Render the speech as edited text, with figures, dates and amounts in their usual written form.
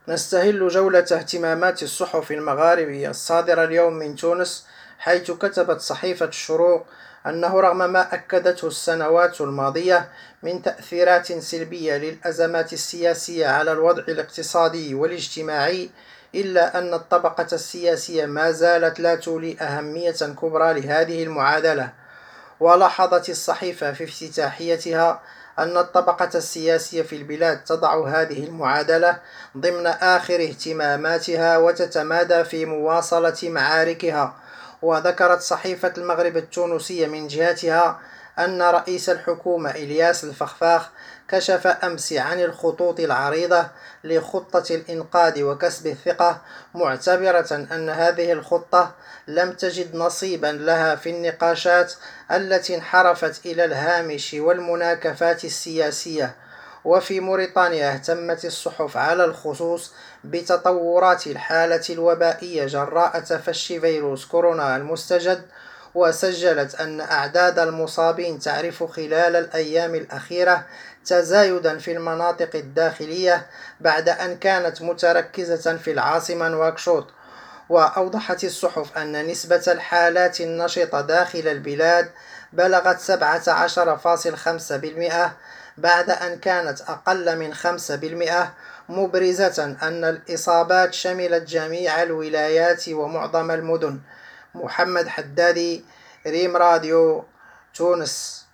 نستهل جولة اهتمامات الصحف المغاربية الصادرة اليوم من تونس، حيث كتبت صحيفة الشروق أنه رغم ما أكدته السنوات الماضية من تأثيرات سلبية للأزمات السياسية على الوضع الاقتصادي والاجتماعي، إلا أن الطبقة السياسية ما زالت لا تولي أهمية كبرى لهذه المعادلة. ولاحظت الصحيفة في افتتاحيتها أن الطبقة السياسية في البلاد تضع هذه المعادلة ضمن آخر اهتماماتها وتتمادى في مواصلة معاركها. وذكرت صحيفة المغرب التونسية من جهتها أن رئيس الحكومة إلياس الفخفاخ كشف أمس عن الخطوط العريضة لخطة الإنقاذ وكسب الثقة، معتبرة أن هذه الخطة لم تجد نصيبا لها في النقاشات التي انحرفت إلى الهامش والمناكفات السياسية. وفي موريتانيا اهتمت الصحف على الخصوص بتطورات الحالة الوبائية جراء تفشي فيروس كورونا المستجد، وسجلت أن أعداد المصابين تعرف خلال الأيام الأخيرة تزايدا في المناطق الداخلية بعد أن كانت متركزة في العاصمة نواكشوط. وأوضحت الصحف أن نسبة الحالات النشطة داخل البلاد بلغت 17.5%، بعد أن كانت أقل من 5%، مبرزة أن الإصابات شملت جميع الولايات ومعظم المدن. محمد حدادي، ريم راديو، تونس.